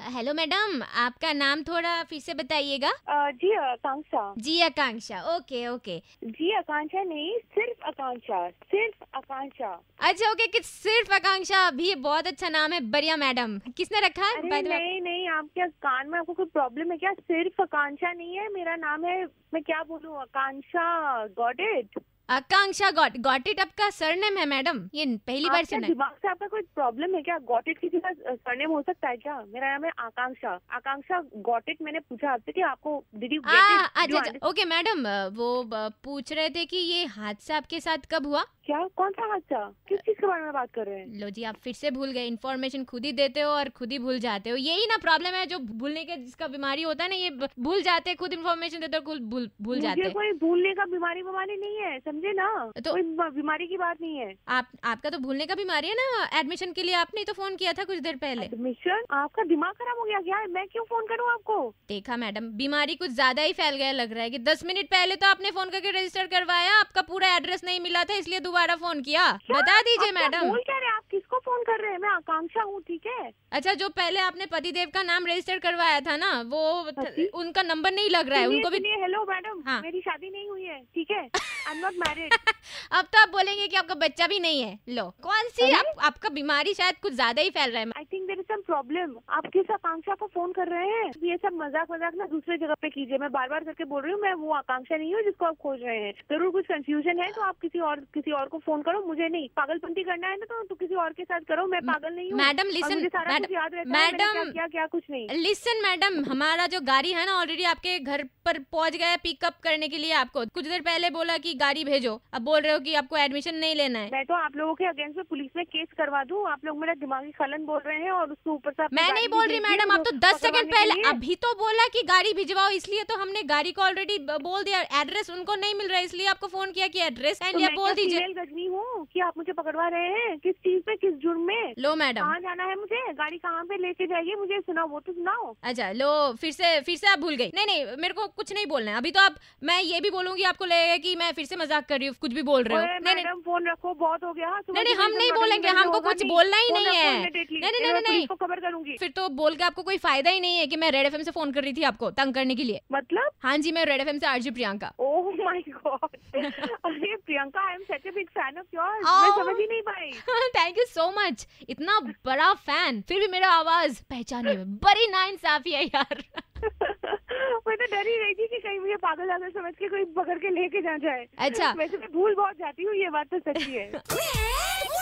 Hello madam, आपका नाम थोड़ा फिर से बताइएगा। जी आकांक्षा। जी आकांक्षा, ओके ओके। जी आकांक्षा नहीं, सिर्फ आकांक्षा, सिर्फ आकांक्षा। अच्छा ओके, कि सिर्फ आकांक्षा भी बहुत अच्छा नाम है। बढ़िया मैडम, किसने रखा है? अरे नहीं नहीं, आप क्या कान में आपको कोई प्रॉब्लम है क्या? सिर्फ आकांक्षा नहीं है, मेरा नाम है, मैं क्या बोलूँ, Akanksha. Got it? Akanksha got it आपका सरनेम है मैडम? ये पहली बार सुना है। दिमाग से आपका कोई प्रॉब्लम है क्या? गॉट इट किसी का सरनेम हो सकता है क्या? मेरा नाम है आकांक्षा। आकांक्षा गॉट इट मैंने पूछा आपसे कि आपको डिड यू गेट इट? अच्छा ओके मैडम, वो पूछ रहे थे कि ये हादसा आपके साथ कब हुआ? क्या? कौन सा हादसा? किस चीज के बारे में बात कर रहे हैं? लो जी, आप फिर से भूल गए। इन्फॉर्मेशन खुद ही देते हो और खुद ही भूल जाते हो। यही ना प्रॉब्लम है, जो भूलने के जिसका बीमारी होता है ना, ये भूल जाते हैं। खुद इन्फॉर्मेशन देते हो, खुद भूल जाते हैं। कोई भूलने का बीमारी नहीं है, समझे ना? तो कोई बीमारी की बात नहीं है। आपका तो भूलने का बीमारी है ना। एडमिशन के लिए आपने तो फोन किया था कुछ देर पहले। एडमिशन? आपका दिमाग खराब हो गया क्या? मैं क्यों फोन करूँ आपको? देखा मैडम, बीमारी कुछ ज्यादा ही फैल गया लग रहा है कि 10 मिनट पहले तो आपने फोन करके रजिस्टर करवाया, आपका पूरा एड्रेस नहीं मिला था, इसलिए दोबारा फोन किया। बता दीजिए मैडम। बोल क्या रहे? आप किसको फोन कर रहे हैं? मैं आकांक्षा हूँ, ठीक है? अच्छा, जो पहले आपने पतिदेव का नाम रजिस्टर करवाया था ना, वो उनका नंबर नहीं लग रहा है। उनको भी। हेलो मैडम, हाँ। मेरी शादी नहीं हुई है, ठीक है? I am not married. अब तो आप बोलेंगे कि आपका बच्चा भी नहीं है। लो, कौन सी आपका बीमारी शायद कुछ ज्यादा ही फैल रहा है। I think there is some problem. आप किस आकांक्षा को फोन कर रहे हैं? ये सब मजाक ना दूसरे जगह पे कीजिए। मैं बार बार करके बोल रही हूँ, मैं वो आकांक्षा नहीं हूँ जिसको आप खोज रहे हैं। जरूर कुछ कंफ्यूजन है तो आप किसी और को फोन करो, मुझे नहीं। पागलपंती करना है ना तो किसी और के साथ करो। मैं पागल नहीं हूँ मैडम। लिसन मैडम, क्या कुछ नहीं। लिसन मैडम, हमारा जो गाड़ी है ना ऑलरेडी आपके घर पर पहुंच गया पिकअप करने के लिए। आपको कुछ देर पहले बोला कि गाड़ी भेजो, अब बोल रहे हो कि आपको एडमिशन नहीं लेना है। मैं तो आप लोगों के अगेंस्ट में पुलिस में केस करवा दूं। आप लोग मेरा दिमागी खलन बोल रहे हैं और उसके ऊपर से मैं नहीं बोल रही मैडम, आप तो 10 सेकंड पहले अभी तो बोला कि गाड़ी भिजवाओ, इसलिए तो हमने गाड़ी को ऑलरेडी बोल दिया। एड्रेस उनको नहीं मिल रहा है, इसलिए आपको फोन किया कि एड्रेस बोल दीजिए। गजनी हूँ कि आप मुझे पकड़वा रहे हैं? किस चीज पे, किस जुर्म में? लो मैडम, कहाँ जाना है मुझे? गाड़ी कहाँ पे लेके जाइए मुझे? सुनाओ, वो तो सुनाओ। अच्छा लो, फिर से आप भूल गई। नहीं मेरे को कुछ नहीं बोलना है अभी तो। आप मैं ये भी बोलूंगी आपको लगेगा कि मैं फिर से मजाक कर रही हूँ, कुछ भी बोल रहे हो। मैडम फोन रखो, बहुत हो गया। नहीं हम नहीं बोलेंगे, हमको कुछ बोलना ही नहीं है। नहीं खबर करूंगी। फिर तो बोल के आपको कोई फायदा ही नहीं है कि मैं रेड एफएम से फोन कर रही थी आपको तंग करने के लिए। मतलब? हाँ जी, मैं रेड एफएम से RJ Priyanka. Oh my god. अरे Priyanka, I am such a big fan of yours. मैं समझ ही नहीं पाई। Thank you so much. इतना बड़ा फैन, फिर भी मेरा आवाज पहचाने में बड़ी नाइंसाफी है यार। मैं तो डर ही रही थी कि कहीं मुझे पागल समझ के कोई पकड़ के लेके ना जाए। अच्छा, वैसे मैं भूल बहुत जाती हूँ, ये बात तो सच्ची है।